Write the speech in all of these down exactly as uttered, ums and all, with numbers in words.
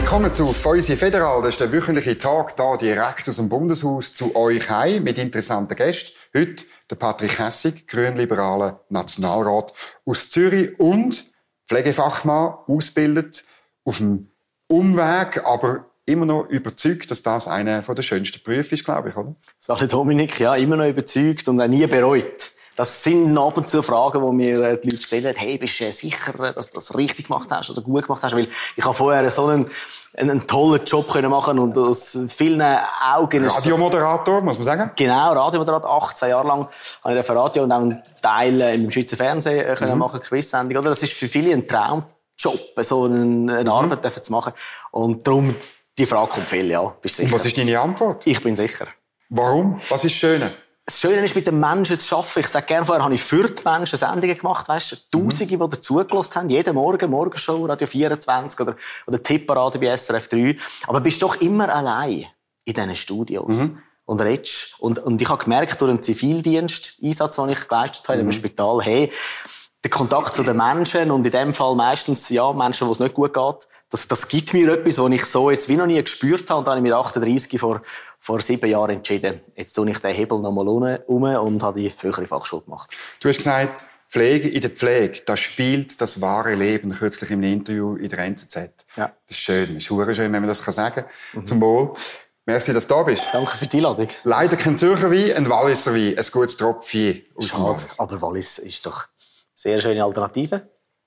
Willkommen zu Feusi Federal. Das ist der wöchentliche Tag hier direkt aus dem Bundeshaus zu euch heim mit interessanten Gästen. Heute der Patrick Hässig, grünliberaler Nationalrat aus Zürich und Pflegefachmann, ausgebildet auf dem Umweg, aber immer noch überzeugt, dass das einer der schönsten Berufe ist, glaube ich, oder? Sali Dominik, ja, immer noch überzeugt und auch nie bereut. Das sind ab und zu Fragen, die mir die Leute stellen. Hey, bist du sicher, dass du das richtig gemacht hast oder gut gemacht hast? Weil ich habe vorher so einen, einen tollen Job machen und aus vielen Augen... Radiomoderator, muss man sagen? Genau, Radiomoderator. achtzehn Jahre lang habe ich für Radio und auch einen Teil im Schweizer Fernsehen können mhm. machen, Quiz-Sendung. Oder? Das ist für viele ein Traumjob, so eine, eine mhm. Arbeit zu machen. Und darum, die Frage kommt viel, ja. Bist du sicher? Und was ist deine Antwort? Ich bin sicher. Warum? Was ist das Schöne? Das Schöne ist, mit den Menschen zu arbeiten. Ich sage gerne, vorher habe ich für die Menschen Sendungen gemacht. Weißt du, Tausende, die dazugelassen haben. Jeden Morgen, Morgenshow, Radio vierundzwanzig oder, oder Tipparade bei S R F drei. Aber du bist doch immer allein in diesen Studios. Mhm. Und redest. Und, und ich habe gemerkt, durch den Zivildienst-Einsatz, den ich geleistet habe, mhm. im Spital, hey, der Kontakt zu den Menschen und in dem Fall meistens, ja, Menschen, wo es nicht gut geht, das, das gibt mir etwas, was ich so jetzt wie noch nie gespürt habe. Und dann habe ich mit achtunddreissig vor, vor sieben Jahren entschieden, jetzt tue ich den Hebel noch mal um und habe die höhere Fachschule gemacht. Du hast gesagt, Pflege in der Pflege, da spielt das wahre Leben, kürzlich in einem Interview in der N Z Z. Ja. Das ist schön, das ist schön, wenn man das sagen kann. Mhm. Zum Wohl. Merci, dass du da bist. Danke für die Einladung. Leider kein Zürcher Wein, ein Walliser Wein, ein gutes Tropfen aus dem Wallis. Aber Wallis ist doch eine sehr schöne Alternative.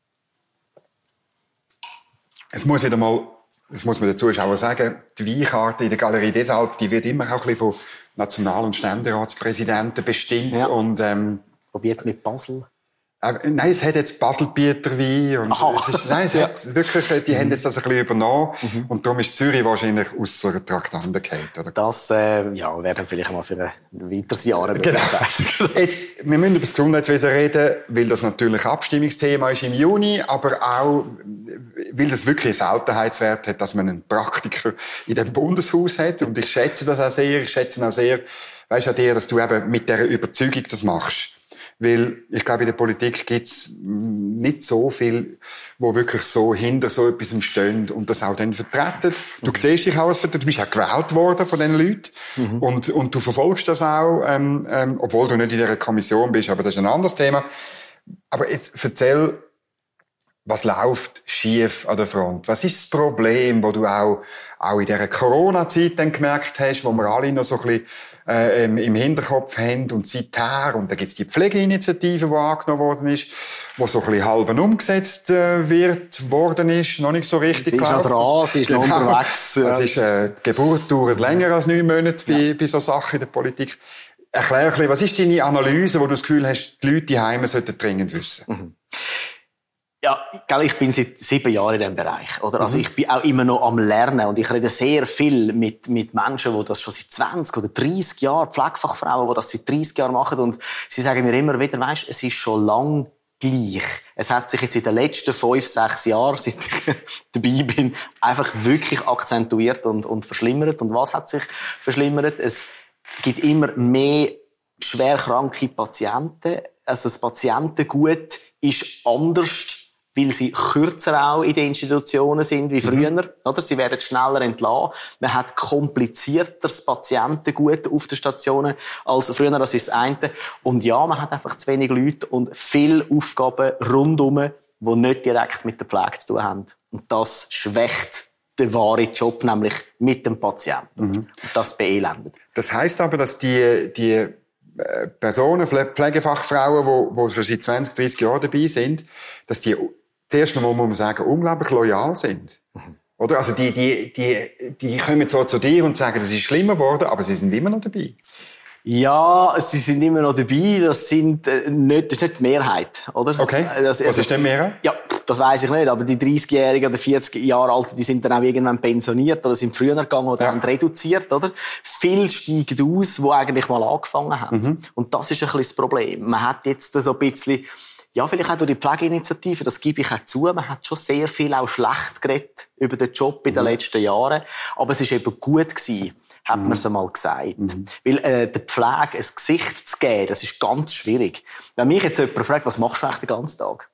Es muss wieder mal, das muss man den Zuschauern sagen, die Weinkarte in der Galerie des Alpes, die wird immer auch ein bisschen von National- und Ständeratspräsidenten bestimmt. Ja. Und, ähm, probiert mit Basel? Äh, nein, es hat jetzt Basel-Bieter Wein. Und es ist, nein, es ja. hat wirklich, die mhm. haben jetzt das ein bisschen übernommen. Mhm. Und darum ist Zürich wahrscheinlich ausser Traktanten gefallen, oder? Das, äh, ja, werden vielleicht mal für ein weiteres Jahr genau. Jetzt, wir müssen über das Gesundheitswesen reden, weil das natürlich Abstimmungsthema ist im Juni, aber auch, weil das wirklich einen Seltenheitswert hat, dass man einen Praktiker in dem Bundeshaus hat. Und ich schätze das auch sehr, ich schätze auch sehr, weisst du, dir, dass du eben mit dieser Überzeugung das machst. Weil ich glaube, in der Politik gibt es nicht so viel, wo wirklich so hinter so etwas stehen und das auch dann vertreten. Du mhm. siehst dich auch als Vertreter, du bist auch gewählt worden von diesen Leuten mhm. und, und du verfolgst das auch, ähm, ähm, obwohl du nicht in dieser Kommission bist, aber das ist ein anderes Thema. Aber jetzt erzähl, was läuft schief an der Front? Was ist das Problem, das du auch, auch in dieser Corona-Zeit dann gemerkt hast, wo wir alle noch so ein bisschen äh, im Hinterkopf haben und seither, und da gibt es die Pflegeinitiative, die angenommen worden ist, die so ein bisschen halb umgesetzt äh, wird, worden ist, noch nicht so richtig. Sie ist noch dran, sie ist noch genau. unterwegs. Ja. Es ist, äh, die Geburt dauert länger als neun Monate bei, ja. bei so Sachen in der Politik. Erklär ein bisschen, was ist deine Analyse, wo du das Gefühl hast, die Leute daheim sollten dringend wissen? Mhm. Ja, ich bin seit sieben Jahren in diesem Bereich. Oder? Also ich bin auch immer noch am Lernen und ich rede sehr viel mit, mit Menschen, die das schon seit zwanzig oder dreissig Jahren, Pflegefachfrauen, die das seit dreissig Jahren machen und sie sagen mir immer wieder, weisst, es ist schon lang gleich. Es hat sich jetzt in den letzten fünf, sechs Jahren, seit ich dabei bin, einfach wirklich akzentuiert und, und verschlimmert. Und was hat sich verschlimmert? Es gibt immer mehr schwerkranke Patienten. Also das Patientengut ist anders, weil sie kürzer auch in den Institutionen sind wie früher. Mhm. Oder? Sie werden schneller entlassen. Man hat komplizierteres Patientengut auf den Stationen als früher. Das ist das eine. Und ja, man hat einfach zu wenig Leute und viele Aufgaben rundum, die nicht direkt mit der Pflege zu tun haben. Und das schwächt den wahren Job, nämlich mit dem Patienten. Mhm. Und das beelendet. Das heisst aber, dass die, die Personen, Pflegefachfrauen, die, die schon seit zwanzig, dreissig Jahren dabei sind, dass die zuerst einmal, muss man sagen, unglaublich loyal sind. Mhm. Oder? Also die, die, die, die kommen zwar zu dir und sagen, das ist schlimmer geworden, aber sie sind immer noch dabei. Ja, sie sind immer noch dabei. Das, sind, äh, nicht, das ist nicht die Mehrheit, oder? Okay. Das, also, was ist denn die Mehrheit? Ja, das weiss ich nicht. Aber die dreißigjährigen oder vierzig Jahre Alten, die sind dann auch irgendwann pensioniert oder sind früher gegangen oder ja. haben reduziert, oder? Viel steigen aus, die eigentlich mal angefangen haben. Mhm. Und das ist ein bisschen das Problem. Man hat jetzt so ein bisschen, ja, vielleicht auch durch die Pflegeinitiative, das gebe ich auch zu, man hat schon sehr viel auch schlecht geredet über den Job in den mhm. letzten Jahren. Aber es war eben gut gewesen, hat man es einmal gesagt. Mhm. Weil äh, der Pflege ein Gesicht zu geben, das ist ganz schwierig. Wenn mich jetzt jemand fragt, was machst du eigentlich den ganzen Tag?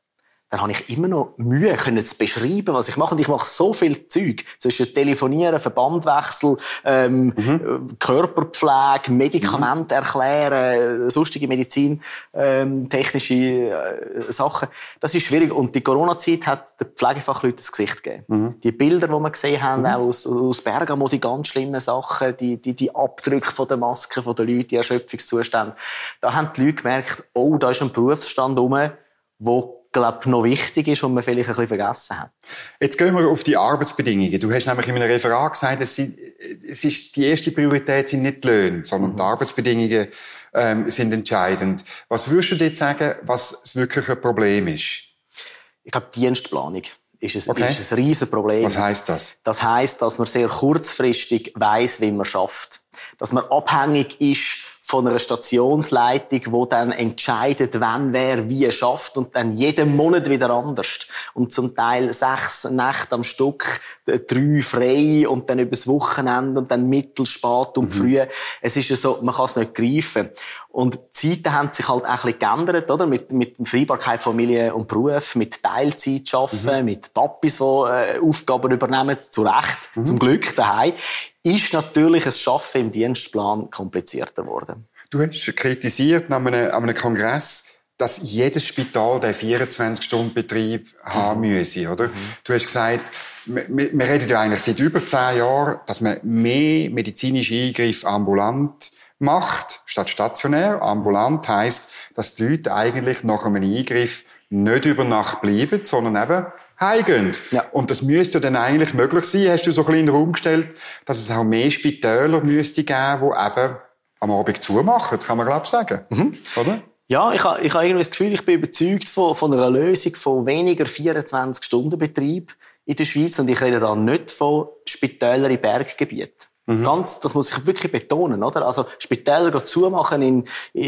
dann habe ich immer noch Mühe, können zu beschreiben, was ich mache. Und ich mache so viel Zeug. Zwischen Telefonieren, Verbandwechsel, ähm, mhm. Körperpflege, Medikamente mhm. erklären, sonstige Medizin, ähm, technische äh, Sachen. Das ist schwierig. Und die Corona-Zeit hat den Pflegefachleuten das Gesicht gegeben. Mhm. Die Bilder, die wir gesehen haben, mhm. auch aus, aus Bergamo, die ganz schlimmen Sachen, die, die, die Abdrücke von der Masken, von den Leuten, die Erschöpfungszustände. Da haben die Leute gemerkt, oh, da ist ein Berufsstand rum, wo glaube noch wichtig ist und man vielleicht ein bisschen vergessen hat. Jetzt gehen wir auf die Arbeitsbedingungen. Du hast nämlich in einem Referat gesagt, es sind, es ist, die erste Priorität sind nicht die Löhne, sondern mhm. die Arbeitsbedingungen ähm, sind entscheidend. Was würdest du dir sagen, was das wirkliche Problem ist? Ich glaube, Dienstplanung ist ein, okay. ist ein riesen Problem. Was heisst das? Das heisst, dass man sehr kurzfristig weiss, wie man schafft. Dass man abhängig ist von einer Stationsleitung, die dann entscheidet, wann wer wie schafft und dann jeden Monat wieder anders. Und zum Teil sechs Nächte am Stück, drei frei und dann übers Wochenende und dann mittelspät und mhm. früh. Es ist ja so, man kann es nicht greifen. Und die Zeiten haben sich halt auch ein bisschen geändert, oder? Mit, mit Vereinbarkeit Familie und Beruf, mit Teilzeit arbeiten, mhm. mit Papis, die äh, Aufgaben übernehmen, zu Recht, mhm. zum Glück daheim, ist natürlich das Arbeiten im Dienstplan komplizierter geworden. Du hast kritisiert an einem, an einem Kongress, dass jedes Spital den vierundzwanzig-Stunden-Betrieb mhm. haben müsse, oder? Mhm. Du hast gesagt, wir, wir reden ja eigentlich seit über zehn Jahren, dass man mehr medizinische Eingriffe ambulant macht, statt stationär. Ambulant heisst, dass die Leute eigentlich nach einem Eingriff nicht über Nacht bleiben, sondern eben heimgehen. Ja. Und das müsste dann eigentlich möglich sein. Hast du so ein bisschen in den Raum gestellt, dass es auch mehr Spitäler müsste geben, die eben am Abend zumachen, kann man glaube ich sagen. Mhm. Oder? Ja, ich habe, ich habe irgendwie das Gefühl, ich bin überzeugt von, von einer Lösung von weniger vierundzwanzig-Stunden-Betrieb in der Schweiz. Und ich rede da nicht von Spitälern in Berggebieten. Mhm. Ganz, das muss ich wirklich betonen, oder? Also, Spitäler zumachen in,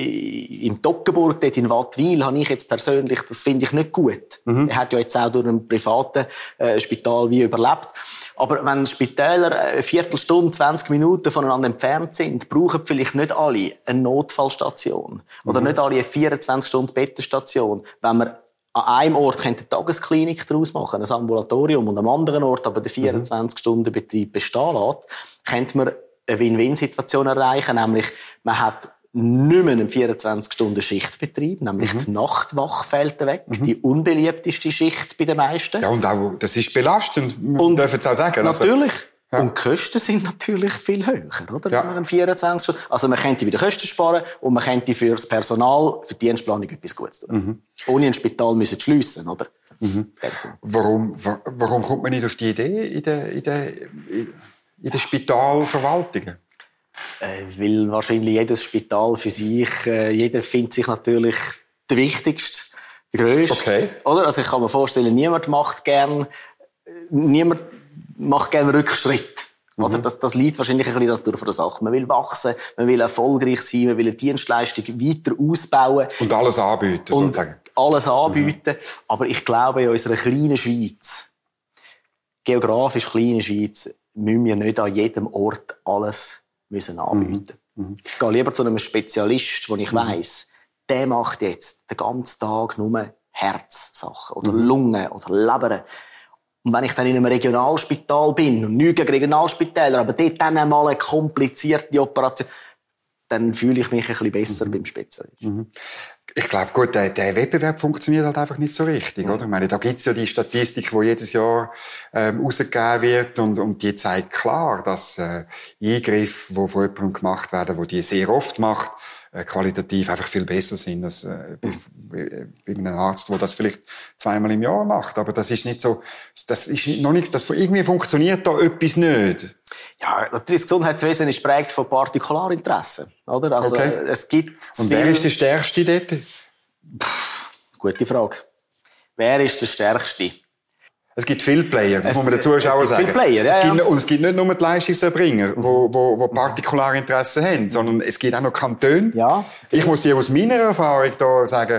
in, in Toggenburg, dort in Wattwil, habe ich jetzt persönlich, das finde ich nicht gut. Mhm. Er hat ja jetzt auch durch ein privates äh, Spital wie überlebt. Aber wenn Spitäler eine Viertelstunde, zwanzig Minuten voneinander entfernt sind, brauchen vielleicht nicht alle eine Notfallstation. Oder mhm. nicht alle eine vierundzwanzig-Stunden-Bettenstation. Wenn man an einem Ort könnte eine Tagesklinik daraus machen, ein Ambulatorium, und am anderen Ort aber den vierundzwanzig-Stunden-Betrieb bestehen lässt, könnte man eine Win-Win-Situation erreichen, nämlich man hat nicht mehr einen vierundzwanzig-Stunden-Schichtbetrieb, nämlich mhm. die Nachtwache fällt weg, mhm. die unbeliebteste Schicht bei den meisten. Ja, und auch, das ist belastend, wir dürfen es auch sagen. Natürlich. Also, ja. Und die Kosten sind natürlich viel höher, oder? Ja. Wenn vierundzwanzig Stunden. Also man könnte bei den Kosten sparen und man könnte für das Personal, für die Dienstplanung etwas Gutes tun. Mhm. Ohne ein Spital müssen schliessen, oder? Mhm. Warum, warum kommt man nicht auf die Idee in der, in der, in der Spitalverwaltung? Äh, weil wahrscheinlich jedes Spital für sich, äh, jeder findet sich natürlich der Wichtigste, der Grösste. Okay. Oder? Also ich kann mir vorstellen, niemand macht gern, niemand macht gerne Rückschritt. Mhm. Oder? Das, das liegt wahrscheinlich ein bisschen in der Natur der Sache. Man will wachsen, man will erfolgreich sein, man will eine Dienstleistung weiter ausbauen. Und alles anbieten, und sozusagen. Alles anbieten. Mhm. Aber ich glaube, in unserer kleinen Schweiz, geografisch kleinen Schweiz, müssen wir nicht an jedem Ort alles müssen anbieten. Mhm. Mhm. Ich gehe lieber zu einem Spezialist, wo ich mhm. weiss, der macht jetzt den ganzen Tag nur Herzsachen oder mhm. Lungen oder Leber. Und wenn ich dann in einem Regionalspital bin, und nicht gegen Regionalspitäler, aber dort dann einmal eine komplizierte Operation, dann fühle ich mich ein bisschen besser mhm. beim Spezialist. Mhm. Ich glaube, gut, der, der Wettbewerb funktioniert halt einfach nicht so richtig, mhm. oder? Ich meine, da gibt's ja die Statistik, die jedes Jahr ähm, rausgegeben wird, und, und die zeigt klar, dass äh, Eingriffe, die von jemandem gemacht werden, die die sehr oft macht, äh, qualitativ einfach viel besser sind als äh, bei, bei, bei einem Arzt, der das vielleicht zweimal im Jahr macht. Aber das ist nicht so, das ist noch nichts, das irgendwie funktioniert da etwas nicht. Ja, natürlich, das Gesundheitswesen ist geprägt von Partikularinteressen, oder? Also, okay. es gibt Und wer ist der Stärkste dort? Pff, gute Frage. Wer ist der Stärkste? Es gibt viele Player, das es, muss man den Zuschauern es gibt sagen. Viele Player, ja, es gibt, ja. Und es gibt nicht nur die Leistungserbringer, die wo, wo, wo Partikularinteressen haben, sondern es gibt auch noch Kantone. Ja. Ich muss dir aus meiner Erfahrung da sagen,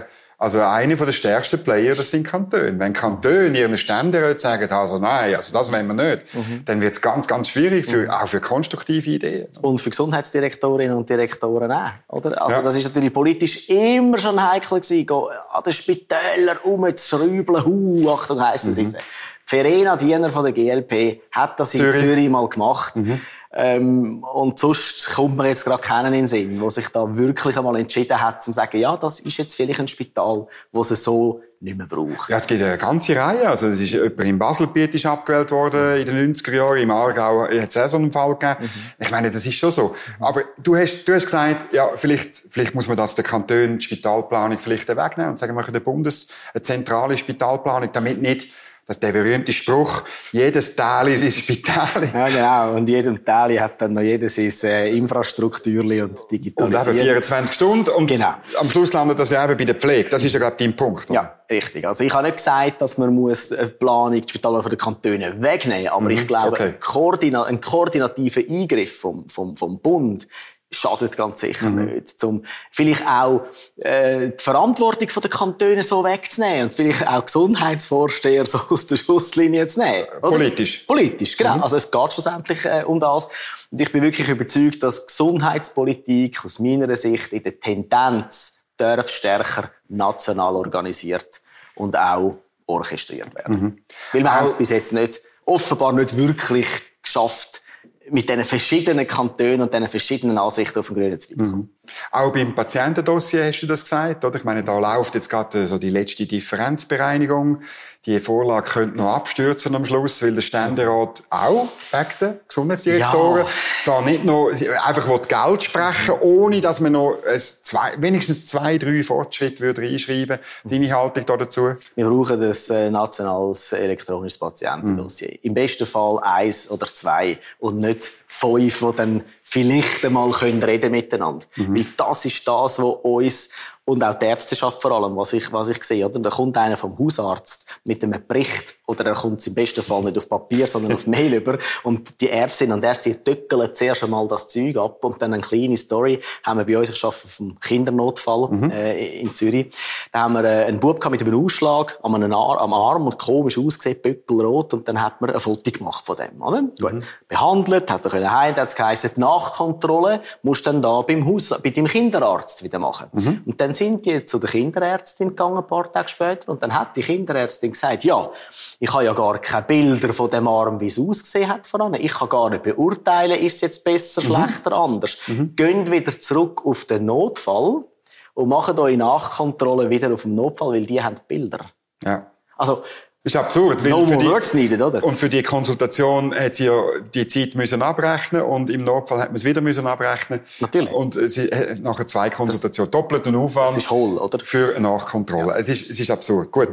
Also einer der stärksten Player, das sind Kantone. Wenn Kantone ihren Ständerat sagen, also nein, also das wollen wir nicht, mhm. dann wird es ganz, ganz schwierig, für, mhm. auch für konstruktive Ideen. Und für Gesundheitsdirektorinnen und Direktoren auch, oder? Also ja. das ist natürlich politisch immer schon heikel gewesen, an den Spitälern rumzuschrauben, hu, Achtung, heisst das jetzt. Mhm. Verena Diener von der G L P hat das in Zürich, Zürich mal gemacht. Mhm. Ähm, und sonst kommt mir jetzt gerade keinen in den Sinn, der sich da wirklich einmal entschieden hat, um zu sagen, ja, das ist jetzt vielleicht ein Spital, das es so nicht mehr braucht. Ja, es gibt eine ganze Reihe. Also, es ist jemand im Baselbiet ist abgewählt worden in den neunziger Jahren. Im Aargau hat es auch so einen Fall gegeben. Mhm. Ich meine, das ist schon so. Aber du hast, du hast gesagt, ja, vielleicht, vielleicht muss man das der Kanton, die Spitalplanung vielleicht wegnehmen und sagen, wir machen der Bundes eine zentrale Spitalplanung, damit nicht das ist der berühmte Spruch, jedes Teil ist ein Spital. Ja, genau. Und jedem Teil hat dann noch jedes sein äh, Infrastrukturli und digitalisiert. Und eben vierundzwanzig Stunden. Und genau. Am Schluss landet das ja eben bei der Pflege. Das ist ja gerade dein Punkt. Oder? Ja, richtig. Also ich habe nicht gesagt, dass man muss eine Planung, die Spitäler von den Kantonen wegnehmen muss. Aber mhm. ich glaube, okay. ein, Koordina- ein koordinativer Eingriff vom, vom, vom Bund schadet ganz sicher mhm. nicht. Zum vielleicht auch äh, die Verantwortung der Kantone so wegzunehmen und vielleicht auch Gesundheitsvorsteher so aus der Schusslinie zu nehmen. Oder? Politisch. Politisch, genau. Mhm. Also es geht schlussendlich äh, um das. Und ich bin wirklich überzeugt, dass Gesundheitspolitik aus meiner Sicht in der Tendenz darf stärker national organisiert und auch orchestriert werden. Mhm. Weil wir haben es bis jetzt nicht, offenbar nicht wirklich geschafft, mit diesen verschiedenen Kantonen und diesen verschiedenen Ansichten auf dem grünen Zweig zu kommen. Mhm. Auch beim Patientendossier hast du das gesagt, oder? Ich meine, da läuft jetzt gerade so die letzte Differenzbereinigung. Die Vorlage könnte noch abstürzen am Schluss, weil der Ständerat auch wegen der Gesundheitsdirektoren ja. da nicht noch einfach Geld sprechen, ohne dass man noch ein, zwei, wenigstens zwei, drei Fortschritte würde reinschreiben. Deine Haltung da dazu? Wir brauchen ein äh, nationales elektronisches Patientendossier. Mhm. Im besten Fall eins oder zwei und nicht fünf, die dann vielleicht einmal reden miteinander. Mhm. Weil das ist das, was uns und auch die Ärzteschaft vor allem, was ich, was ich sehe, oder? Da kommt einer vom Hausarzt mit einem Bericht, oder er kommt im besten Fall nicht auf Papier, sondern auf Mail über. Und die Ärztinnen und Ärzte töckeln zuerst einmal das Zeug ab. Und dann eine kleine Story haben wir bei uns, ich arbeite auf dem Kindernotfall mhm. äh, in Zürich. Da haben wir äh, einen Bub mit einem Ausschlag am, einem Ar- am Arm und komisch ausgesehen, böckelrot. Und dann hat man ein Foto gemacht von dem. Oder? Mhm. Gut. Behandelt, hat er können heilen, hat es geheißen, die Nachkontrolle musst du dann da beim Haus, bei deinem Kinderarzt wieder machen. Mhm. Und dann sind die zu der Kinderärztin gegangen, ein paar Tage später, und dann hat die Kinderärztin gesagt, ja, ich habe ja gar keine Bilder von dem Arm, wie es ausgesehen hat voran. Ich kann gar nicht beurteilen, ist es jetzt besser, mhm. schlechter, anders. Mhm. Geht wieder zurück auf den Notfall und macht eure Nachkontrolle wieder auf dem Notfall, weil die haben Bilder. Ja. Also, das ist absurd. No more words needed, oder? Und für die Konsultation hat sie ja die Zeit müssen abrechnen und im Notfall hat man es wieder müssen abrechnen. Natürlich. Und sie hat nachher zwei Konsultationen. Doppelten Aufwand. Das ist hohl, oder? Für eine Nachkontrolle. Ja. Es ist, es ist absurd. Gut.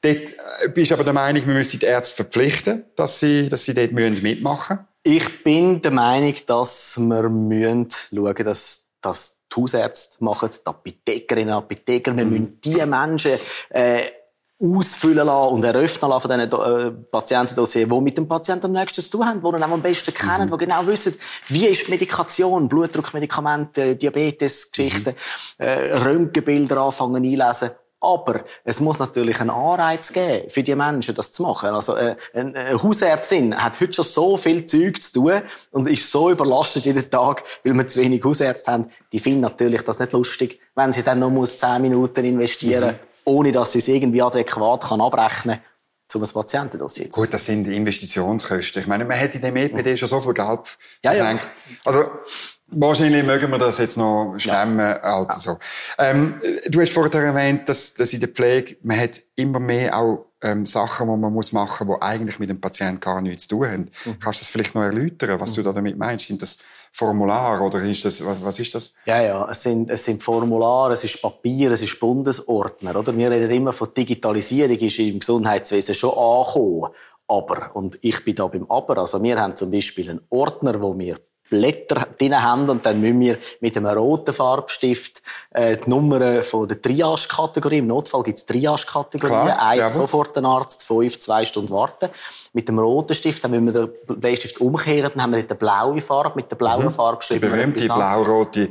Dort bist du aber der Meinung, wir müssen die Ärzte verpflichten, dass sie, dass sie dort mitmachen müssen? Ich bin der Meinung, dass wir müssen schauen, dass, dass die Hausärzte machen, die Apothekerinnen und Apotheker, wir mhm. müssen diese Menschen, äh, ausfüllen lassen und eröffnen lassen von diesen äh, Patientendossiers, die mit dem Patienten am nächsten zu tun haben, die ihn auch am besten kennen, mhm. die genau wissen, wie ist die Medikation, Blutdruckmedikamente, Diabetes-Geschichten, mhm. äh, Röntgenbilder anfangen einlesen. Aber es muss natürlich einen Anreiz geben, für die Menschen das zu machen. Also äh, eine Hausärztin hat heute schon so viel Zeug zu tun und ist so überlastet jeden Tag, weil wir zu wenig Hausärzte haben. Die finden natürlich das nicht lustig, wenn sie dann noch zehn Minuten investieren muss, mhm. ohne dass sie es irgendwie adäquat kann abrechnen kann, um ein Patientendossier zu machen. Gut, das sind die Investitionskosten. Ich meine, man hat in dem E P D schon so viel Geld ja, ja. Also, wahrscheinlich mögen wir das jetzt noch stemmen. Ja. Also, ja. so. Ähm, du hast vorher erwähnt, dass, dass in der Pflege, man hat immer mehr auch ähm, Sachen, die man muss machen muss, die eigentlich mit dem Patienten gar nichts zu tun haben. Mhm. Kannst du das vielleicht noch erläutern, was mhm. du da damit meinst? Sind das Formular oder ist das, was, was ist das? Ja, ja, es sind, es sind Formulare, es ist Papier, es ist Bundesordner, oder? Wir reden immer von Digitalisierung, ist im Gesundheitswesen schon angekommen. Aber, und ich bin da beim Aber, also wir haben zum Beispiel einen Ordner, wo wir Blätter drin haben und dann müssen wir mit einem roten Farbstift äh, die Nummern von der Triage-Kategorie, im Notfall gibt es Triage-Kategorien, eins sofort den Arzt, fünf, zwei Stunden warten. Mit dem roten Stift, dann müssen wir den Bleistift umkehren, dann haben wir dort eine blaue Farbe, mit der blauen mhm. Farbe geschrieben. Die berühmte blau-rote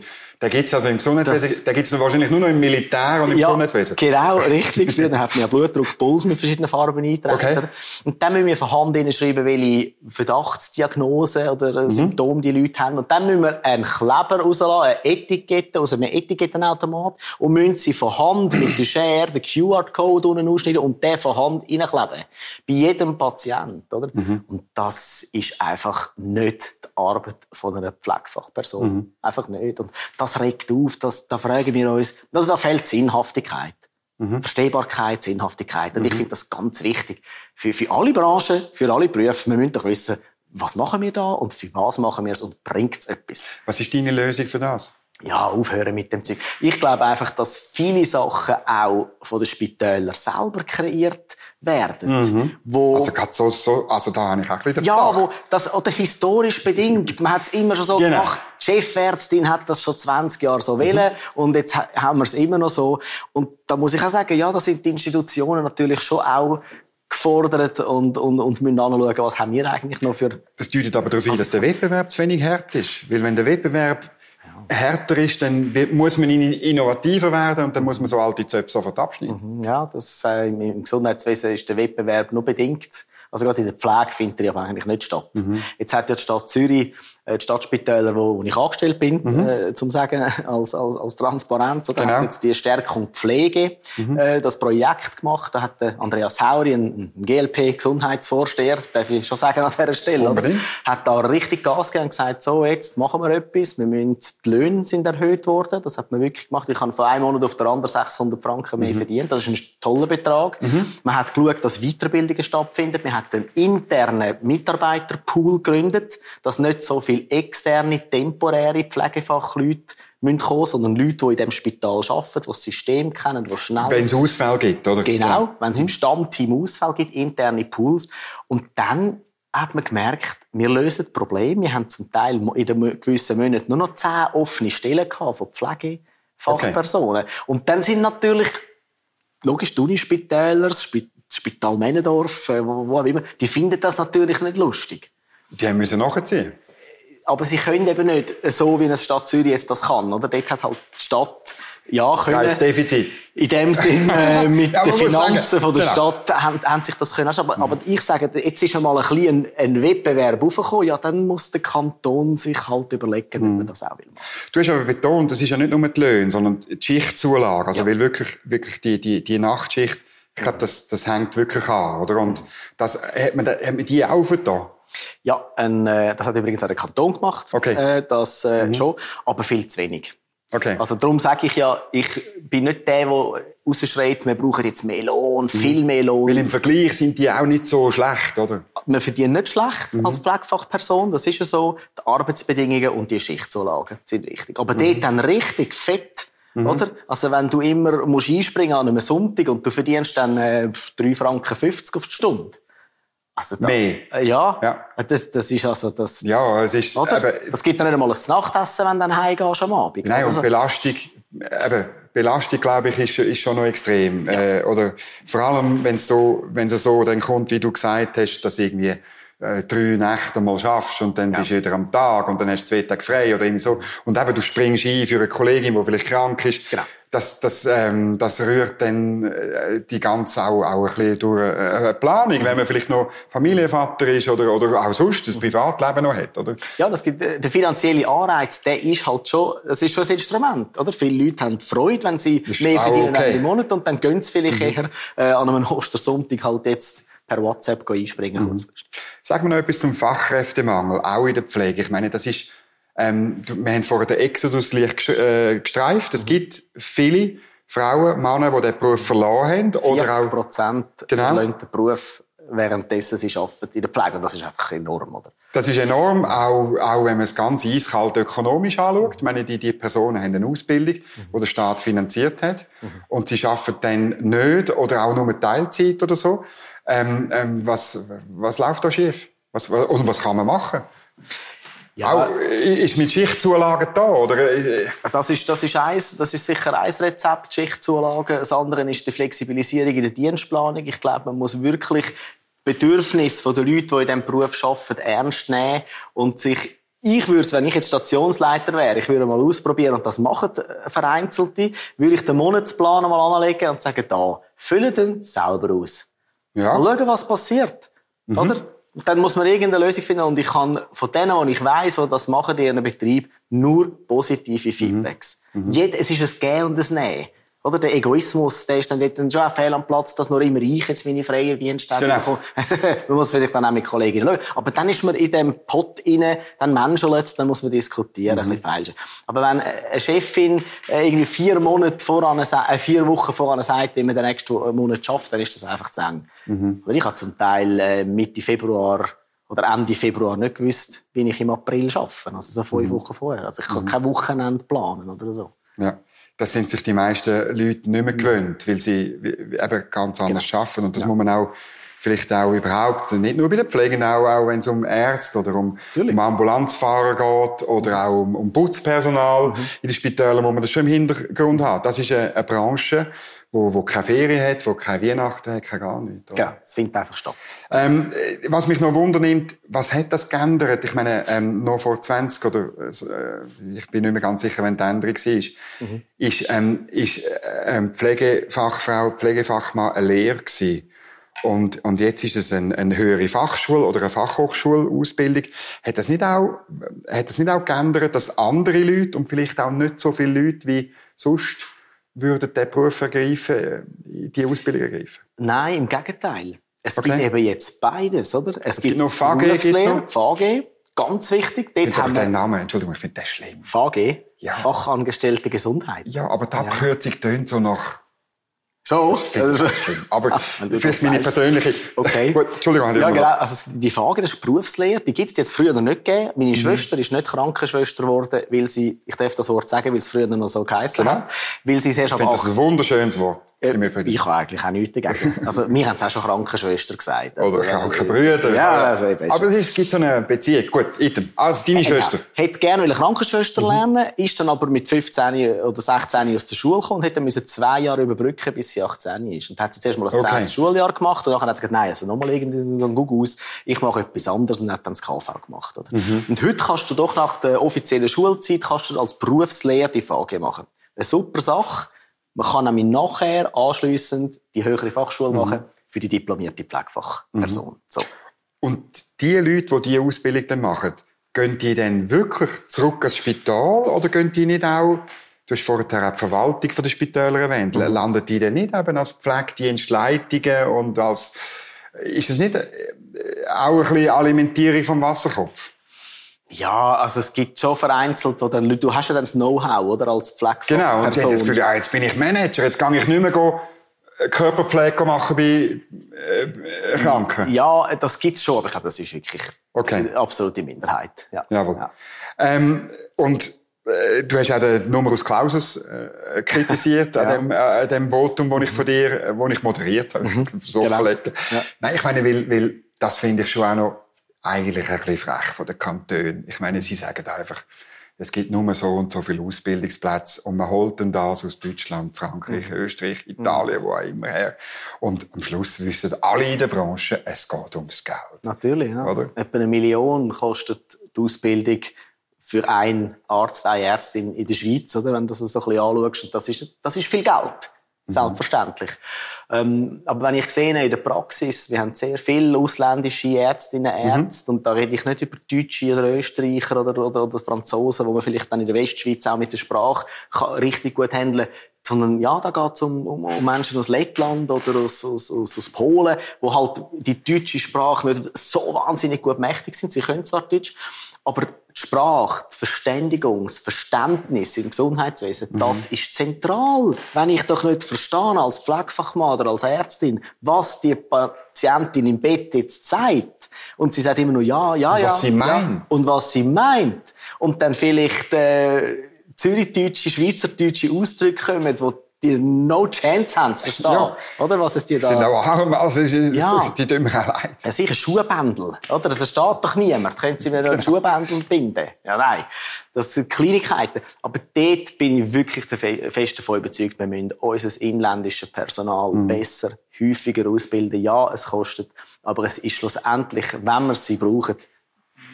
Den gibt es also im Gesundheitswesen, das, den gibt es wahrscheinlich nur noch im Militär und im ja, Gesundheitswesen. Genau, richtig. Früher hat man ja Blutdruck, Puls mit verschiedenen Farben eingetragen. Okay. Und dann müssen wir von Hand hinschreiben, welche Verdachtsdiagnosen oder mhm. Symptome die Leute haben. Und dann müssen wir einen Kleber rauslassen, eine Etikette aus einem Etikettenautomat und müssen sie von Hand mit der Schere den Q R-Code unten ausschneiden und den von Hand reinkleben. Bei jedem Patient, oder? Mhm. Und das ist einfach nicht die Arbeit von einer Pflegefachperson. Mhm. Einfach nicht. Und das regt auf, das, da fragen wir uns, also da fehlt Sinnhaftigkeit. Mhm. Verstehbarkeit, Sinnhaftigkeit. Und mhm. ich finde das ganz wichtig. Für, für alle Branchen, für alle Berufe. Wir müssen doch wissen, was machen wir da und für was machen wir es und bringt es etwas. Was ist deine Lösung für das? Ja, aufhören mit dem Zeug. Ich glaube einfach, dass viele Sachen auch von den Spitälern selber kreiert werden. Mhm. Wo, also, gerade so, so, also da habe ich auch ein bisschen Ja, wo das, oder historisch bedingt. Man hat es immer schon so genau. gemacht. Die Chefärztin hat das schon zwanzig Jahre so mhm. wollen. Und jetzt haben wir es immer noch so. Und da muss ich auch sagen, ja, da sind die Institutionen natürlich schon auch gefordert und, und, und müssen anschauen, was haben wir eigentlich noch für... Das deutet aber darauf hin, dass der Wettbewerb zu wenig hart ist. Weil wenn der Wettbewerb härter ist, dann muss man innovativer werden und dann muss man so alte Zöpfe sofort abschneiden. Ja, das, äh, im Gesundheitswesen ist der Wettbewerb nur bedingt. Also gerade in der Pflege findet er ja eigentlich nicht statt. Mhm. Jetzt hat ja die Stadt Zürich, äh, die Stadtspitäler, wo, wo ich angestellt bin, mhm. äh, zum sagen, als, als, als Transparenz, oder? Genau. Hat jetzt die Stärkung Pflege, mhm. äh, das Projekt gemacht. Da hat der Andreas Sauri, ein, ein G L P-Gesundheitsvorsteher, darf ich schon sagen an dieser Stelle, oder? Hat da richtig Gas gegeben und gesagt, so, jetzt machen wir etwas. Wir müssen, die Löhne sind erhöht worden. Das hat man wirklich gemacht. Ich habe von einem Monat auf den anderen sechshundert Franken mehr mhm. verdient. Das ist ein toller Betrag. Mhm. Man hat geschaut, dass Weiterbildungen stattfinden. Man hat einen internen Mitarbeiterpool gegründet, dass nicht so viele externe, temporäre Pflegefachleute kommen müssen, sondern Leute, die in diesem Spital arbeiten, die das System kennen, die schnell... Wenn es Ausfälle gibt, oder? Genau, ja. wenn es im Stammteam Ausfälle gibt, interne Pools. Und dann hat man gemerkt, wir lösen das Problem. Wir haben zum Teil in den gewissen Monaten nur noch zehn offene Stellen gehabt von Pflegefachpersonen. Okay. Und dann sind natürlich, logisch, die Unispitäler, das Spital Männendorf, wo auch immer, die finden das natürlich nicht lustig. Die müssen nachziehen. Aber sie können eben nicht so, wie eine Stadt Zürich jetzt das kann. Oder? Dort hat halt die Stadt ja können. Defizit. In dem Sinne, äh, mit ja, den Finanzen sagen, von der genau. Stadt haben, haben sich das können. Aber, mhm. aber ich sage, jetzt ist einmal ein bisschen ein, ein Wettbewerb aufgekommen. Ja, dann muss der Kanton sich halt überlegen, mhm. ob man das auch will. Du hast aber betont, das ist ja nicht nur die Löhne, sondern die Schichtzulage. Also, ja. weil wirklich, wirklich die, die, die Nachtschicht, ich glaube, das, das hängt wirklich an, oder? Und das, hat man, hat man die auch da? Ja, ein, äh, das hat übrigens auch der Kanton gemacht. Okay. Äh, das äh, mhm. schon, aber viel zu wenig. Okay. Also darum sage ich ja, ich bin nicht der, der rausschreit, wir brauchen jetzt mehr Lohn, viel mehr Lohn. Weil im Vergleich sind die auch nicht so schlecht, oder? Man verdient nicht schlecht mhm. als Pflegefachperson, das ist ja so. Die Arbeitsbedingungen und die Schichtzulagen sind wichtig. Aber mhm. dort dann richtig fett, mhm. oder? Also wenn du immer musst einspringen an einem Sonntag und du verdienst dann äh, drei Franken fünfzig auf die Stunde. Also da, mehr. Äh, ja, ja. Das, das ist also das. Ja, es ist. Oder? Eben, das gibt dann nicht einmal ein Nachtessen, wenn du dann heimgehst am Abend. Nein, also, und Belastung, eben, Belastung, glaube ich, ist, ist schon noch extrem. Ja. Äh, oder vor allem, wenn es so, wenn es so dann kommt, wie du gesagt hast, dass irgendwie äh, drei Nächte mal schaffst und dann ja. bist du wieder am Tag und dann hast du zwei Tage frei oder irgendwie so. Und eben, du springst ein für eine Kollegin, die vielleicht krank ist. Genau. Das, das, ähm, das rührt dann äh, die ganze auch, auch ein bisschen durch äh, eine Planung, wenn man vielleicht noch Familienvater ist oder, oder auch sonst das Privatleben noch hat, oder? Ja, das gibt, der finanzielle Anreiz, der ist halt schon, das ist schon ein Instrument, oder? Viele Leute haben Freude, wenn sie mehr verdienen okay. im Monat und dann gehen sie vielleicht mhm. eher äh, an einem Ostersonntag halt jetzt per WhatsApp einspringen. Mhm. Sag mir noch etwas zum Fachkräftemangel, auch in der Pflege. Ich meine, das ist Ähm, wir haben vorher den Exodus leicht gestreift. Es gibt viele Frauen, Männer, die diesen Beruf verloren haben. Oder vierzig Prozent genau. verlassen den Beruf, währenddessen sie arbeiten in der Pflege. Und das ist einfach enorm, oder? Das ist enorm, auch, auch wenn man es ganz eiskalt ökonomisch anschaut. Ich meine, die, die Personen haben eine Ausbildung, mhm. die der Staat finanziert hat. Mhm. Und sie arbeiten dann nicht oder auch nur Teilzeit oder so. Ähm, ähm, was, was läuft da schief? Was, und was kann man machen? Ja, auch, ist mit Schichtzulagen da, oder? Das ist, das ist eins, das ist sicher ein Rezept, Schichtzulagen. Das andere ist die Flexibilisierung in der Dienstplanung. Ich glaube, man muss wirklich Bedürfnisse der Leute, die in diesem Beruf arbeiten, ernst nehmen und sich Ich würde, wenn ich jetzt Stationsleiter wäre, ich würde mal ausprobieren und das machen Vereinzelte, würde ich den Monatsplan mal anlegen und sagen, da, füllen den selber aus. Ja. Mal schauen, was passiert. Mhm. Oder? Dann muss man irgendeine Lösung finden und ich kann von denen, die ich weiss, die das machen in ihrem Betrieb, nur positive Feedbacks. Mhm. Jed- es ist ein Gehen und ein Nehmen. Oder der Egoismus, der ist dann dort schon auch fehl am Platz, dass nur immer ich jetzt meine freien Diensttage genau. bekomme. Man muss vielleicht dann auch mit Kolleginnen schauen. Aber dann ist man in dem Pot rein, dann menschelt, dann muss man diskutieren, mhm. ein bisschen feilschen. Aber wenn eine Chefin irgendwie vier Monate voran, äh, vier Wochen voran sagt, wie man den nächsten Monat schafft, dann ist das einfach zu eng. Mhm. Oder ich habe zum Teil äh, Mitte Februar oder Ende Februar nicht gewusst, wie ich im April arbeite. Also so fünf mhm. Wochen vorher. Also ich kann mhm. kein Wochenende planen oder so. Ja. Das sind sich die meisten Leute nicht mehr gewöhnt, weil sie eben ganz anders genau. arbeiten. Und das ja. muss man auch vielleicht auch überhaupt, nicht nur bei den Pflegen, auch, auch wenn es um Ärzte oder um, um Ambulanzfahrer geht oder auch um, um Putzpersonal mhm. in den Spitälern, wo man das schon im Hintergrund hat. Das ist eine, eine Branche, wo, wo keine Ferien hat, wo keine Weihnachten hat, keine gar nichts. Oder? Ja, es findet einfach statt. Ähm, was mich noch wundernimmt, was hat das geändert? Ich meine, ähm, noch vor zwanzig oder äh, ich bin nicht mehr ganz sicher, wenn die Änderung war, mhm. ist, ähm, ist äh, Pflegefachfrau, Pflegefachmann eine Lehre gewesen. Und, und jetzt ist es eine, eine höhere Fachschule oder eine Fachhochschulausbildung. Hat das nicht auch, hat das nicht auch geändert, dass andere Leute und vielleicht auch nicht so viele Leute wie sonst würden den Beruf ergreifen, die Ausbildung ergreifen? Nein, im Gegenteil. Es okay. gibt eben jetzt beides, oder? Es, es gibt, gibt noch V G, gibt's noch? V G, ganz wichtig. Dort ich haben den Namen, Entschuldigung, ich finde das schlimm. V G? Ja. Fachangestellte Gesundheit. Ja, aber die Abkürzung tönt so nach... So, das ist schlimm. Aber vielleicht meine persönliche... Okay. Gut, Entschuldigung. Ja, genau. Also die Frage, das ist Berufslehre, die gibt es jetzt früher noch nicht gegeben. Meine mhm. Schwester ist nicht Krankenschwester geworden, weil sie, ich darf das Wort sagen, weil es früher noch so geheißen genau. hat. Weil sie sehr ich finde das ein wunderschönes Wort. Äh, ich habe eigentlich auch nichts dagegen. Also, mir haben es auch schon Krankenschwester gesagt. Also, oder Krankenbrüder. Ja, also, eben, aber es gibt so eine Beziehung. Gut, item. Also, deine äh, Schwester. Ja. Hätte gerne Krankenschwester mhm. lernen, ist dann aber mit fünfzehn oder sechzehn aus der Schule gekommen und hätte müssen zwei Jahre überbrücken, bis sie achtzehn ist. Und hat sie zuerst mal ein okay. zehntes Schuljahr gemacht und dann hat sie gesagt, nein, also nochmal irgendwie so ein Guck aus, ich mache etwas anderes und hat dann das K V gemacht. Oder? Mhm. Und heute kannst du doch nach der offiziellen Schulzeit kannst du als Berufslehrer die V G machen. Eine super Sache. Man kann nämlich nachher anschliessend die höhere Fachschule mhm. machen für die diplomierte Pflegefachperson. Mhm. So. Und die Leute, die diese Ausbildung dann machen, gehen die dann wirklich zurück ins Spital oder gehen die nicht auch, du hast vorher auch die Verwaltung der Spitäler erwähnt, mhm. landen die dann nicht eben als Pflegedienstleitungen und als, ist das nicht auch ein bisschen Alimentierung vom Wasserkopf? Ja, also es gibt schon vereinzelt, oder du hast ja dann das Know-how, oder, als Pflegefachperson. Genau, und jetzt, für, ja, jetzt bin ich Manager, jetzt gehe ich nicht mehr Körperpflege machen bei äh, Kranken. Ja, das gibt es schon, aber ich glaube, das ist wirklich okay. eine absolute Minderheit. Ja. Jawohl. Ja. Ähm, und äh, du hast auch den Numerus Clausus äh, kritisiert ja. an, dem, äh, an dem Votum, das ich von dir, äh, wo ich moderiert habe. Mhm. So genau. ja. Nein, ich meine, weil, weil das finde ich schon auch noch eigentlich ein bisschen frech von den Kantonen. Ich meine, sie sagen einfach, es gibt nur so und so viele Ausbildungsplätze und man holt dann das aus Deutschland, Frankreich, mhm. Österreich, Italien, wo auch immer her. Und am Schluss wissen alle in der Branche, es geht ums Geld. Natürlich, ja. Oder? Etwa eine Million kostet die Ausbildung für einen Arzt, eine Ärztin in der Schweiz, oder? Wenn du das so ein bisschen anschaust. Und das ist, das ist viel Geld. Selbstverständlich. Mhm. Ähm, aber wenn ich sehe in der Praxis, wir haben sehr viele ausländische Ärztinnen und Ärzte, mhm. und da rede ich nicht über Deutsche oder Österreicher oder, oder, oder Franzosen, wo man vielleicht dann in der Westschweiz auch mit der Sprache kann richtig gut handeln kann, sondern ja, da geht es um, um, um Menschen aus Lettland oder aus, aus, aus, aus Polen, wo halt die deutsche Sprache nicht so wahnsinnig gut mächtig sind. Sie können zwar Deutsch, aber die Sprache, die Verständigung, das Verständnis im Gesundheitswesen, mhm. das ist zentral. Wenn ich doch nicht verstehe, als Pflegefachmann oder als Ärztin, was die Patientin im Bett jetzt sagt, und sie sagt immer nur ja, ja, ja. Was sie meint. Ja, und was sie meint. Und dann vielleicht äh, Zürichrdeutsche, Schweizerdeutsche Ausdrücke kommen, die die no chance haben zu verstehen. Ja. Oder, was es dir da... Sie sind auch arm, also es ist, ja. die tun mir auch leid. Ja, sicher Schuhbändel, oder? Das versteht doch niemand. Können Sie mir genau. einen Schuhbändel binden? Ja, nein. Das sind Kleinigkeiten. Aber dort bin ich wirklich fest davon überzeugt, wir müssen unser inländisches Personal mhm. besser, häufiger ausbilden. Ja, es kostet, aber es ist schlussendlich, wenn wir sie brauchen,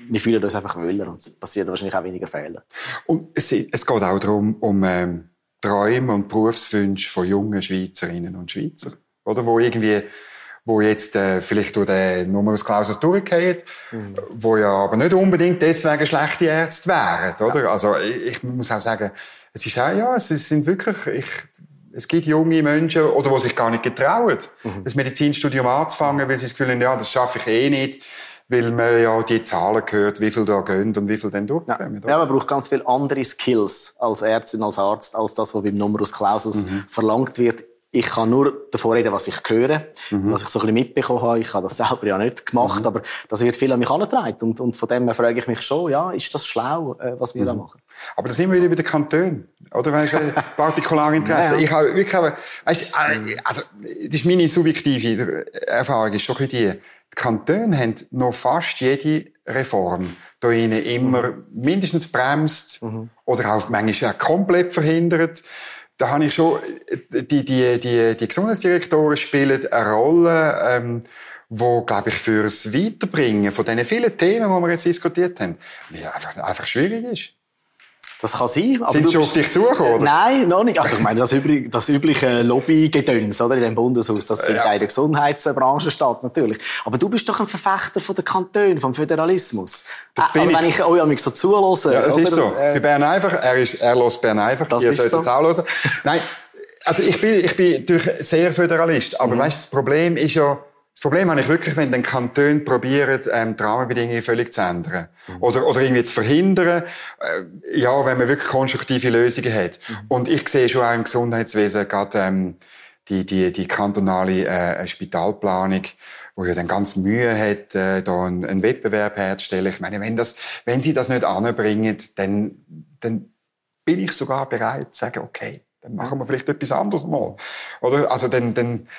wir fühlen uns einfach wohler und es passieren wahrscheinlich auch weniger Fehler. Und es, es geht auch darum, um ähm, Träume und Berufswünsche von jungen Schweizerinnen und Schweizern, oder? Wo irgendwie, wo jetzt äh, vielleicht durch den Numerus Clausus durchgehen, mhm. wo ja aber nicht unbedingt deswegen schlechte Ärzte wären, oder? Ja. Also ich, ich muss auch sagen, es ist auch, ja, es sind wirklich, ich, es gibt junge Menschen, oder die sich gar nicht getrauen, mhm. das Medizinstudium anzufangen, weil sie das Gefühl haben, ja, das schaffe ich eh nicht. Weil man ja die Zahlen hört, wie viel da gehen und wie viel dann durchkommen. Ja. ja, man braucht ganz viele andere Skills als Ärztin, als Arzt, als das, was beim Numerus Clausus mhm. verlangt wird. Ich kann nur davon reden, was ich höre, mhm. was ich so ein bisschen mitbekommen habe. Ich habe das selber ja nicht gemacht, mhm. aber das wird viel an mich herangetragen. Und, und von dem her frage ich mich schon, ja, ist das schlau, was wir mhm. da machen? Aber das sind wir wieder bei den Kantonen, oder? Weißt du, Partikularinteresse. Ja, ja. Ich habe wirklich, weißt, also, das ist meine subjektive Erfahrung, ist schon ein bisschen die, die Kantone haben noch fast jede Reform da ihnen immer mhm. mindestens bremst mhm. oder auch manchmal auch komplett verhindert. Da habe ich schon, die, die, die, die Gesundheitsdirektoren spielen eine Rolle, ähm, wo, glaube ich, für das Weiterbringen von diesen vielen Themen, die wir jetzt diskutiert haben, ja, einfach, einfach schwierig ist. Das kann sein. Aber Sind sie schon auf dich zugekommen, oder? Nein, noch nicht. Also, ich meine, das, übliche, das übliche Lobbygedöns, oder? In dem Bundeshaus, das findet ja in der Gesundheitsbranche statt, natürlich. Aber du bist doch ein Verfechter von den Kantonen, vom Föderalismus. Das bin Aber ich. wenn ich euch mich so zuhöre... Ja, das ist so. Äh, Bei Bern einfach, er, ist, er hört Bern einfach, das ihr ist solltet so. es auch hören. Nein, also ich bin, ich bin natürlich sehr Föderalist, aber mhm. weißt, das Problem ist ja, das Problem habe ich wirklich, wenn den Kanton probieren, ähm, die Rahmenbedingungen völlig zu ändern. Mhm. Oder, oder irgendwie zu verhindern, äh, ja, wenn man wirklich konstruktive Lösungen hat. Mhm. Und ich sehe schon auch im Gesundheitswesen gerade, ähm, die, die, die kantonale, äh, Spitalplanung, wo ja dann ganz Mühe hat, äh, da einen, einen Wettbewerb herzustellen. Ich meine, wenn das, wenn sie das nicht anbringen, dann, dann bin ich sogar bereit zu sagen, okay, dann machen wir vielleicht etwas anderes mal. Oder? Also, dann, dann,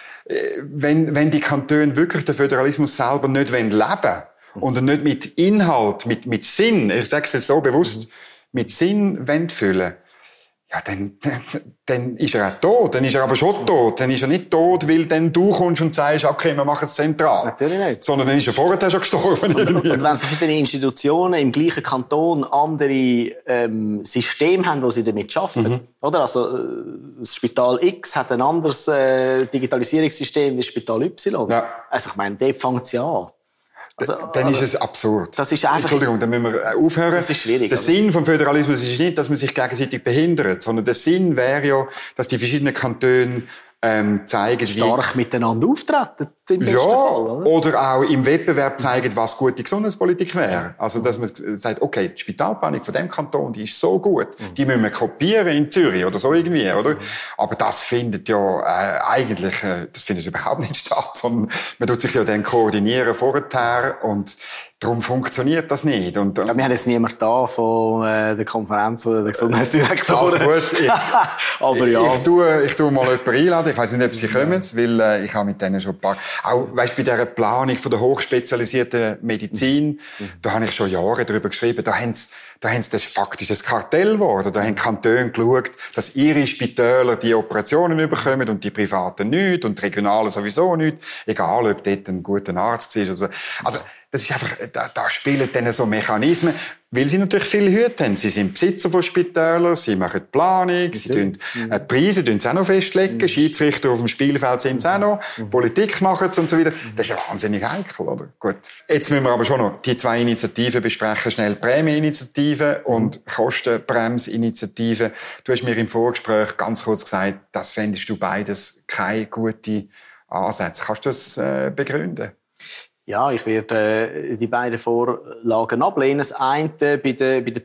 wenn, wenn die Kantone wirklich den Föderalismus selber nicht leben wollen und nicht mit Inhalt, mit, mit Sinn, ich sage es jetzt so bewusst, mhm. mit Sinn wollen füllen, ja, dann, dann, dann ist er auch tot. Dann ist er aber schon tot. Dann ist er nicht tot, weil dann du kommst und sagst, okay, wir machen es zentral. Natürlich nicht. Sondern dann ist er vorher schon gestorben. Und, und wenn verschiedene Institutionen im gleichen Kanton andere ähm, Systeme haben, wo sie damit arbeiten, mhm. oder? Also, äh, das Spital X hat ein anderes äh, Digitalisierungssystem wie das Spital Y. Ja. Also, ich meine, dort fängt es ja an. Also, dann ist es absurd. Das ist einfach, Entschuldigung, dann müssen wir aufhören. Das ist schwierig. Der Sinn vom Föderalismus ist nicht, dass man sich gegenseitig behindert, sondern der Sinn wäre ja, dass die verschiedenen Kantone ähm, zeigen, stark wie miteinander auftreten, im besten ja, Fall. Oder? oder auch im Wettbewerb zeigen, was gute Gesundheitspolitik wäre. Also, dass man sagt, okay, die Spitalplanung von dem Kanton, die ist so gut, die müssen wir kopieren in Zürich oder so irgendwie, oder? Aber das findet ja äh, eigentlich, äh, das findet überhaupt nicht statt, sondern man tut sich ja dann koordinieren vorher und darum funktioniert das nicht. Und, ja, wir haben jetzt niemanden da von äh, der Konferenz oder der Gesundheitsdirektoren. Also gut, ich, aber ja. Ich, ich, tue, ich tue mal jemanden einladen. Ich weiss nicht, ob sie kommen, weil äh, ich habe mit denen schon ein paar... Auch weißt, bei dieser Planung von der hochspezialisierten Medizin, mhm. da habe ich schon Jahre darüber geschrieben, da haben sie Da haben sie das faktisch ein Kartell geworden. Da haben Kantone geschaut, dass ihre Spitäler die Operationen bekommen und die privaten nicht und die regionalen sowieso nicht. Egal, ob dort ein guter Arzt war oder so. Also, das ist einfach, da, da spielen dann so Mechanismen, weil sie natürlich viele Hüte haben. Sie sind Besitzer von Spitälern, sie machen die Planung, sie tun, äh, die Preise tun sie auch noch festlegen, mhm. Schiedsrichter auf dem Spielfeld sind sie auch noch, mhm. Politik machen sie und so weiter. Das ist ja wahnsinnig heikel, oder? Gut. Jetzt müssen wir aber schon noch die zwei Initiativen besprechen, schnell Prämieninitiative mhm. und Kostenbremsinitiative. Du hast mir im Vorgespräch ganz kurz gesagt, das fändest du beides keine gute Ansätze. Kannst du das äh, begründen? Ja, ich werde äh, die beiden Vorlagen ablehnen. Das eine bei der, bei der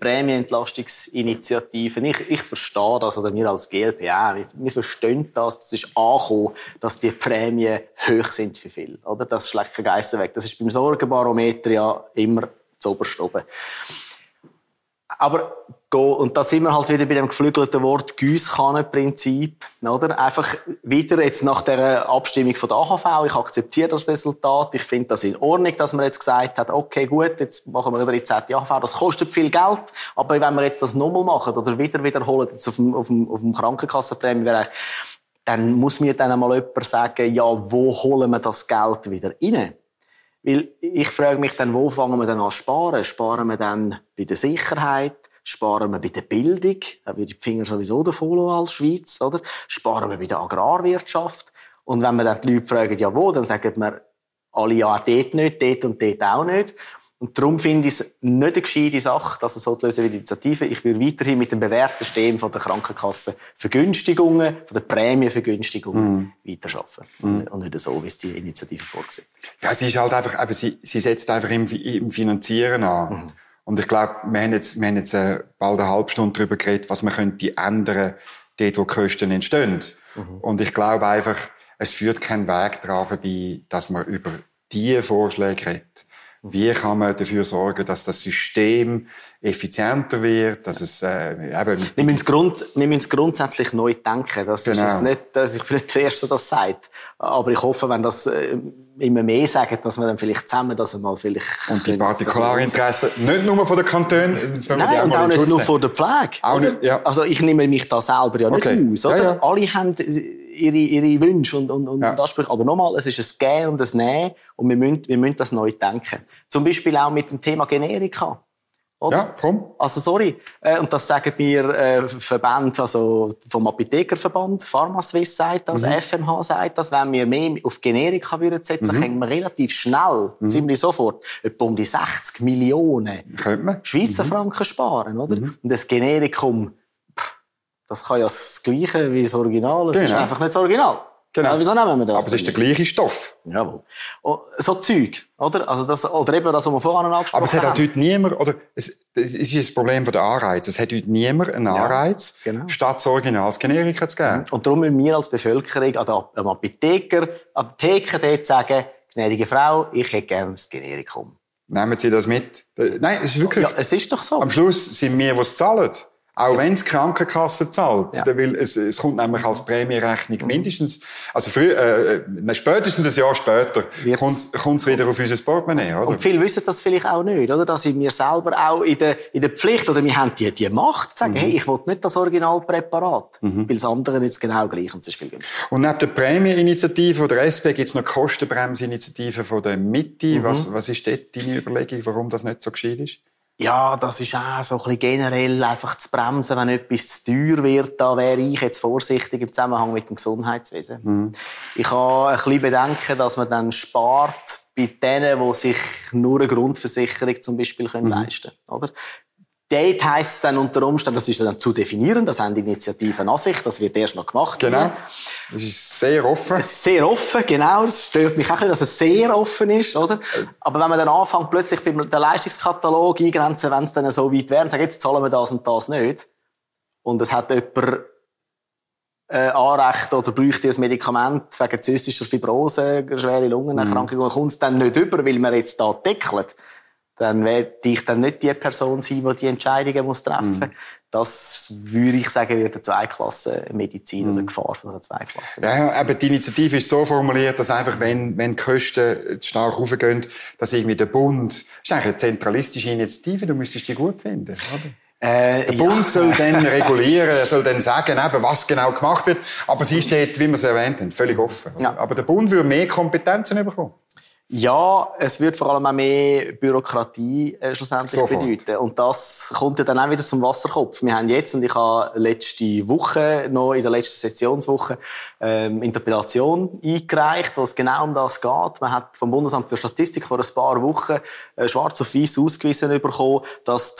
Prämienentlastungsinitiative. Ich, ich verstehe das, oder wir als G L P auch. Wir, wir verstehen das. Das ist angekommen, dass die Prämien hoch sind für viele. Oder? Das schlägt keine Geissen weg. Das ist beim Sorgenbarometer ja immer zuoberst oben. Aber und da sind wir halt wieder bei dem geflügelten Wort Giesskannenprinzip, oder? Einfach wieder jetzt nach der Abstimmung von der A H V. Ich akzeptiere das Resultat. Ich finde das in Ordnung, dass man jetzt gesagt hat, okay, gut, jetzt machen wir eine dreizehnte A H V. Das kostet viel Geld. Aber wenn wir jetzt das nochmal machen oder wieder wiederholen, jetzt auf dem, auf dem, auf dem Krankenkassenprämienbereich, dann muss mir dann einmal jemand sagen, ja, wo holen wir das Geld wieder rein? Weil ich frage mich dann, wo fangen wir dann an zu sparen? Sparen wir dann bei der Sicherheit? Sparen wir bei der Bildung? Da würde ich die Finger sowieso davon lassen als Schweiz, oder? Sparen wir bei der Agrarwirtschaft? Und wenn wir dann die Leute fragen, ja wo, dann sagen wir alle ja dort nicht, dort und dort auch nicht. Und darum finde ich es nicht eine gescheite Sache, dass es so zu lösen wie die Initiative. Ich würde weiterhin mit dem bewährten System von der Krankenkassenvergünstigungen, von der Prämienvergünstigungen mm. weiterarbeiten. Mm. Und nicht so, wie es die Initiative vorsieht. Ja, sie ist halt einfach, eben, sie, sie setzt einfach im, im Finanzieren an. Mm. Und ich glaube, wir haben jetzt, wir haben jetzt äh, bald eine halbe Stunde darüber geredet, was man könnte ändern, dort, wo Kosten entstehen. Mm. Und ich glaube einfach, es führt keinen Weg daran vorbei, dass man über diese Vorschläge redet. Wie kann man dafür sorgen, dass das System effizienter wird, dass es äh, eben... Wir müssen, Grund, wir müssen grundsätzlich neu denken. Das genau. ist nicht, dass ich bin nicht der Erste, der das sagt. Aber ich hoffe, wenn das äh, immer mehr sagen, dass wir dann vielleicht zusammen das einmal vielleicht... Und die Partikularinteressen, nicht nur von den Kantonen... Nein, und auch nicht nur von der Pflege. Auch nicht, ja. Also ich nehme mich da selber ja nicht okay. aus. Oder? Ja, ja. Alle haben ihre, ihre Wünsche und, und, und ja. Ansprüche. Aber nochmal, es ist ein Gehen und ein Nehmen und wir müssen, wir müssen das neu denken. Zum Beispiel auch mit dem Thema Generika. Oder? Ja, komm. Also, sorry. Und das sagen mir äh, Verbände, also vom Apothekerverband, PharmaSwiss sagt das, mhm. F M H sagt das. Wenn wir mehr auf Generika würden setzen, mhm. können wir relativ schnell, mhm. ziemlich sofort, etwa um die sechzig Millionen Schweizer mhm. Franken sparen, oder? Mhm. Und das Generikum, das kann ja das Gleiche wie das Original. Es genau. ist einfach nicht das Original. Genau. Ja, wieso nehmen wir das? Aber es ist der gleiche Stoff. Jawohl. Oh, so Zeug, oder? Also das, oder eben das, was wir vorhin angesprochen haben. Aber es hat heute niemand, oder, es, es ist das Problem der Anreize. Es hat heute niemand einen Anreiz, ja, genau. statt das Original das Generika zu geben. Und darum müssen wir als Bevölkerung, an am Apotheker, Apotheker dort sagen, gnädige Frau, ich hätte gerne das Generikum. Nehmen Sie das mit? Nein, es ist wirklich... Ja, es ist doch so. Am Schluss sind wir, die es zahlen. Auch wenn es die Krankenkasse zahlt. Ja. Weil es, es kommt nämlich als Prämierechnung mhm. mindestens, also früh, äh, spätestens ein Jahr später kommt es wieder auf unser Portemonnaie, oder? Und viele wissen das vielleicht auch nicht, oder? Dass wir selber auch in der, in der Pflicht, oder wir haben die, die Macht, zu sagen, mhm. hey, ich will nicht das Originalpräparat, mhm. weil das andere ist genau gleich und es ist viel günstiger. Und neben der Prämieninitiative der S P gibt es noch die Kostenbremsinitiative von der Mitte. Mhm. Was, was ist dort deine Überlegung, warum das nicht so gescheit ist? Ja, das ist auch so ein bisschen generell einfach zu bremsen, wenn etwas zu teuer wird. Da wäre ich jetzt vorsichtig im Zusammenhang mit dem Gesundheitswesen. Mhm. Ich habe ein bisschen Bedenken, dass man dann spart bei denen, die sich nur eine Grundversicherung zum Beispiel können mhm. leisten können. Oder? Dort heisst es dann unter Umständen, das ist dann zu definieren, das haben die Initiativen an sich, das wird erst noch gemacht. Genau. Das ist sehr offen. Es ist sehr offen, genau. Das stört mich auch ein bisschen, dass es sehr offen ist, oder? Aber wenn man dann anfängt, plötzlich beim den Leistungskatalog eingrenzen, wenn es dann so weit wäre, und sagt, jetzt zahlen wir das und das nicht. Und es hat jemand äh, Anrecht oder bräuchte ein Medikament wegen zystischer Fibrose, schwere Lungenerkrankung, mhm. und kommt es dann nicht über, weil man jetzt da deckelt. Dann werde ich dann nicht die Person sein, die die Entscheidungen muss treffen muss. Mm. Das, würde ich sagen, wird eine Zweiklassenmedizin mm. oder eine Gefahr von einer Zweiklassenmedizin. Ja, aber die Initiative ist so formuliert, dass einfach, wenn, wenn die Kosten stark raufgehen, dass irgendwie der Bund, das ist eigentlich eine zentralistische Initiative, du müsstest die gut finden, oder? Äh, der Bund ja. soll dann regulieren, er soll dann sagen, eben, was genau gemacht wird. Aber sie steht, wie wir es erwähnt haben, völlig offen. Ja. Aber der Bund würde mehr Kompetenzen bekommen. Ja, es wird vor allem auch mehr Bürokratie äh, schlussendlich Sofort. bedeuten. Und das kommt ja dann auch wieder zum Wasserkopf. Wir haben jetzt, und ich habe letzte Woche, noch in der letzten Sessionswoche, ähm, Interpellation eingereicht, wo es genau um das geht. Man hat vom Bundesamt für Statistik vor ein paar Wochen äh, schwarz auf weiss ausgewiesen bekommen, dass die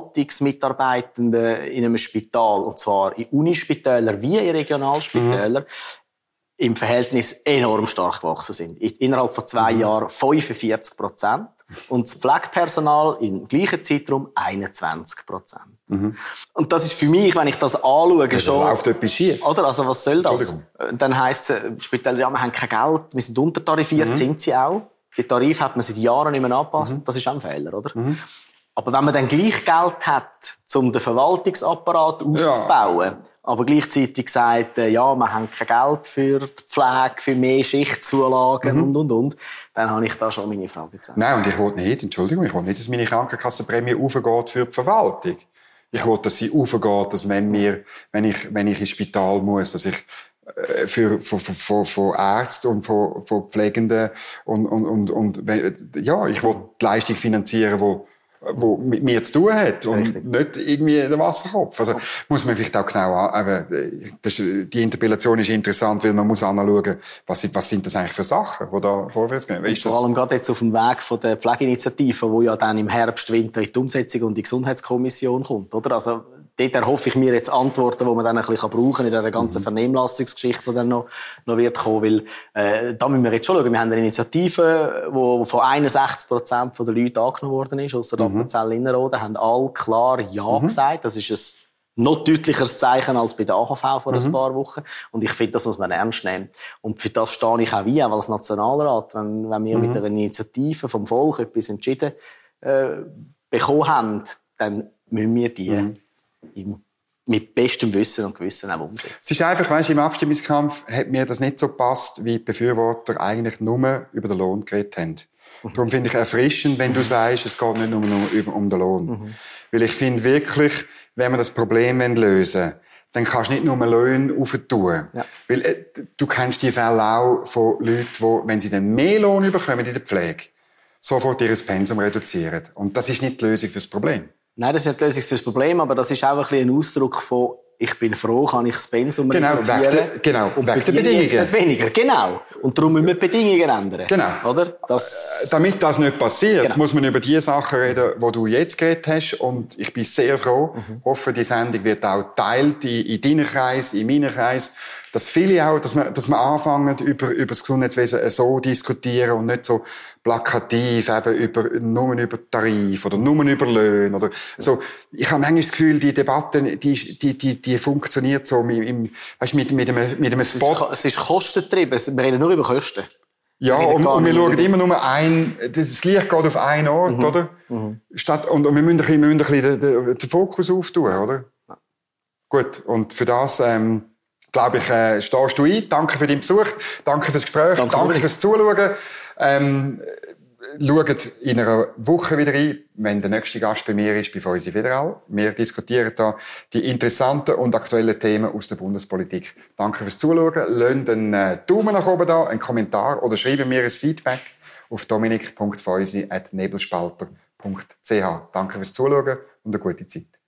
Verwaltungsmitarbeitenden in einem Spital, und zwar in Unispitälern wie in Regionalspitälern, mhm. im Verhältnis enorm stark gewachsen sind. Innerhalb von zwei mhm. Jahren fünfundvierzig Prozent. Und das Pflegepersonal im gleichen Zeitraum einundzwanzig Prozent. Mhm. Und das ist für mich, wenn ich das anschaue, ja, schon... läuft etwas schief. Oder? Also, was soll das? Dann heisst es, die Spitäler, ja, wir haben kein Geld, wir sind untertarifiert, mhm. sind sie auch. Die Tarife hat man seit Jahren nicht mehr angepasst. Mhm. Das ist auch ein Fehler, oder? Mhm. Aber wenn man dann gleich Geld hat, um den Verwaltungsapparat aufzubauen, ja. aber gleichzeitig sagt, äh, ja, wir haben kein Geld für die Pflege, für mehr Schichtzulagen mhm. und, und, und, dann habe ich da schon meine Fragezeichen. Nein, und ich will nicht, Entschuldigung, ich will nicht, dass meine Krankenkassenprämie aufgeht für die Verwaltung. Ich will, dass sie aufgeht, dass wenn, wir, wenn, ich, wenn ich ins Spital muss, dass ich für, von, von, von Ärzten und von, von Pflegenden und, und, und, und ja, ich will die Leistung finanzieren, die wo mit mir zu tun hat und Richtig. Nicht irgendwie der Wasserkopf. Also muss man vielleicht auch genau an, das, die Interpellation ist interessant, weil man muss anschauen, was sind, was sind das eigentlich für Sachen, die da vorwärts gehen. Ist vor allem gerade jetzt auf dem Weg von der Pflegeinitiative, wo ja dann im Herbst, Winter in die Umsetzung und die Gesundheitskommission kommt, oder? Also dort erhoffe ich mir jetzt Antworten, die man dann ein bisschen brauchen kann in dieser ganzen mhm. Vernehmlassungsgeschichte, die dann noch, noch wird kommen. Weil, äh, da müssen wir jetzt schon schauen. Wir haben eine Initiative, die von einundsechzig Prozent der Leute angenommen worden ist, aus der mhm. Appenzell-Innerrhoden, haben alle klar Ja mhm. gesagt. Das ist ein noch deutlicheres Zeichen als bei der A H V vor mhm. ein paar Wochen. Und ich finde, das muss man ernst nehmen. Und für das stehe ich auch wie, auch als Nationalrat. Wenn, wenn wir mhm. mit einer Initiative vom Volk etwas entschieden äh, bekommen haben, dann müssen wir die mhm. mit bestem Wissen und Gewissen auch umsetzen. Es ist einfach, weißt, im Abstimmungskampf hat mir das nicht so gepasst, wie die Befürworter eigentlich nur über den Lohn geredet haben. Mhm. Darum finde ich erfrischend, wenn du sagst, es geht nicht nur um den Lohn. Mhm. Weil ich finde wirklich, wenn wir das Problem lösen wollen, dann kannst du nicht nur Löhne aufentun. Ja. Weil äh, du kennst die Fälle auch von Leuten, die, wenn sie dann mehr Lohn bekommen in der Pflege, sofort ihr Pensum reduzieren. Und das ist nicht die Lösung für das Problem. Nein, das ist nicht die Lösung für das Problem, aber das ist auch ein, bisschen ein Ausdruck von «Ich bin froh, kann ich das Pensum genau, reduzieren». Genau, und wegen der Bedingungen. Jetzt nicht weniger. Genau. Und darum müssen wir die Bedingungen ändern. Genau. Oder? Das Damit das nicht passiert, genau. muss man über die Sachen reden, die du jetzt geredet hast. Und ich bin sehr froh. Ich mhm. hoffe, die Sendung wird auch geteilt in, in deinen Kreis, in meinen Kreis. Dass viele auch, dass wir, dass wir anfangen, über, über das Gesundheitswesen so diskutieren und nicht so plakativ, eben über, nur über Tarif oder nur über Löhne oder so. Ich habe manchmal das Gefühl, die Debatte, die, die, die, die funktioniert so im, im, weißt, mit, mit einem, mit einem Spot. Es ist, ist kostentrieben. Wir reden nur über Kosten. Ja, und, und wir schauen immer nur ein, das Licht geht auf einen Ort, mhm. oder? Mhm. Statt, und, und wir müssen ein bisschen, wir müssen ein bisschen den, den, den Fokus auftun, oder? Ja. Gut. Und für das, ähm, glaube ich, äh, stehst du ein. Danke für deinen Besuch. Danke fürs Gespräch. Danke, Danke fürs Zuschauen. Ähm, schaut in einer Woche wieder ein, wenn der nächste Gast bei mir ist, bei Feusi Federal. Wir diskutieren da die interessanten und aktuellen Themen aus der Bundespolitik. Danke fürs Zuschauen. Lasst einen äh, Daumen nach oben da, einen Kommentar oder schreiben mir ein Feedback auf dominik punkt feusi at nebelspalter punkt c h. Danke fürs Zuschauen und eine gute Zeit.